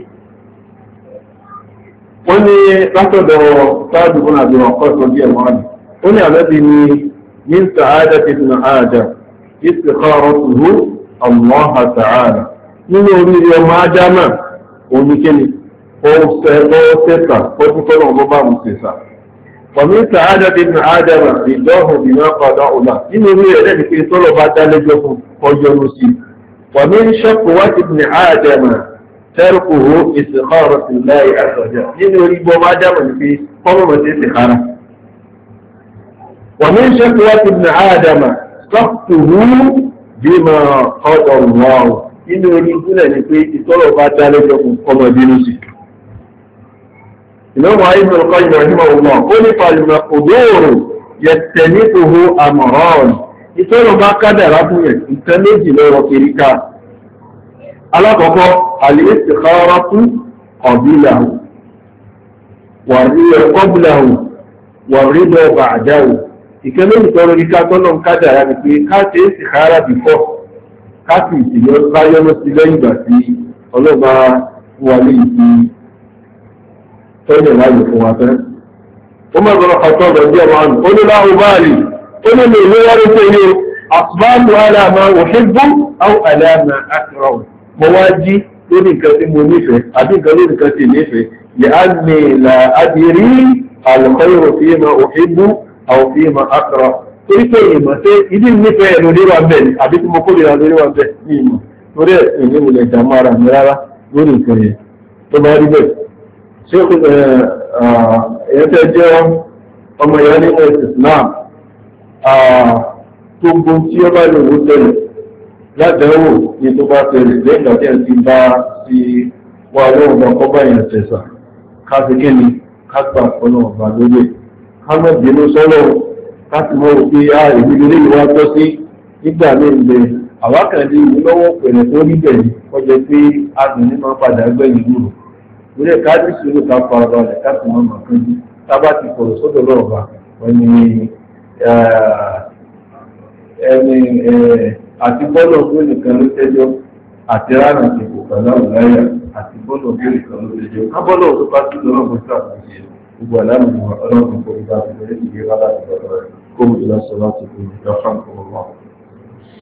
wọ́n ní látọ̀dọ̀ sáàdù fún àbí ọkọ̀ tó bí ẹ̀mọ́ àdì ó ní àlẹ́bí ni ní sàádà ti fi náà àjà istikharatuhu Allah ta'ala nínú orí ọmọ ádámà oníkéni ó sẹ́ta fọ́jú fọ́lọ́ ọmọ bá mú sẹ́sà ومن سعادة ابن آدم رضاه بما قضاه الله إنه يدرك في طلبة لجوه وجنوسي ومن شقوة ابن آدم تركه استخارة الله عز وجل إنه يريد ما دام في طلبة استخارة ومن شقوة ابن آدم سقطه بما قضى الله إنه يريد أن في طلبة لجوه وجنوسي ìlọ́wọ́ ayébẹ̀ ọkọ̀ ìrọ̀hìmọ̀ ọmọ ó nípa ìmọ̀ òdóòrò yẹ̀tẹ̀lẹ́kòó àmọ̀rán ìtọ́rọ̀ bá kádàrá fún ẹ̀ ìtẹ́ méjì lọ́rọ̀ kìríká alákọ̀ọ́kọ́ al-istikharatu qablahu wa ridha ba'dahu ìkẹ́ méjì tọ́rọ̀ kíká tọ́lọ̀ kádàrá ní pé káàtì istikhara bìfọ́ káàtì ìtìyọ́ láyọ́nà sí lẹ́yìn ìgbà tí ọlọ́ba wà ní ìsìn tọ́jẹ̀ láyé fún wa fẹ́. ó mọ́ ìgbọ́nà ọ̀tọ́ ọ̀dọ̀ díẹ̀ wọn ó ní láhùn báàlì ó ní lè lówárí tó ní àtúbáàlù aláàmà òṣèlú àwọn aláàmà akọrọ̀ mo wá jí lórí nǹkan tí mo nífẹ̀ẹ́ àbí nǹkan lórí nǹkan tí nífẹ̀ẹ́ lè á ní ìlà adìrí àlùkọ́yọ̀ fi ma òṣèlú àwọn fi máa akọrọ torí pé ìmọ̀ ṣe ìdí nífẹ̀ẹ́ ẹ̀rọ lórí wa bẹ́ẹ̀ àbí tí mo kó lè ra lórí wa bẹ́ẹ̀ ní ìmọ̀ torí ẹ̀ èmi mo lè dààmú ara mi rárá lórí nǹkan yẹn tó bá rí bẹ́ẹ̀ ṣé ẹ̀yẹ́ fẹ́ jẹ́ ọmọ ìyá ní ẹ̀sìn Islam gbogbo tí ó bá lè wó tẹ̀lé ládẹ́wò ní tó bá tẹ̀lé lẹ́yìn ìgbà tí ẹ̀ ti bá ti wà lọ́wọ́ bá kọ́ báyìí tẹ̀sà káfí kí ni kápá ọ̀nà ọ̀bà lórí kámọ́ bínú sọ́lọ́ láti mọ́ òpé á èmi lórí ìwà tọ́ sí nígbà ní ilẹ̀ àwákàndí ìlọ́wọ́ pẹ̀lẹ̀ tó rí bẹ̀rẹ̀ wọ́n jẹ́ pé adùn ní máa padà gbẹ̀yìn lúrò lórí káàdì sí ló ká fara balẹ̀ káàkiri máa mà kan jí tábà ti kọ̀rọ̀ sọ́dọ̀ lọ́ọ̀bà wọ́n ní ẹni àti bọ́lọ̀ fún nìkan ló tẹ́jọ́ àti rárá ti kò kàn láwùn láyà àti bọ́lọ̀ fún nìkan ló tẹ́jọ́ kábọ́lọ̀ tó bá sí lọ́rọ̀ fún ṣàkóso gbogbo àlámù ọlọ́run kò rí bá ti bẹ̀rẹ̀ ìgbé rárá ìgbàlọ́ rẹ̀ kó mú ìlọsọ láti fi ìjọ fún ọmọ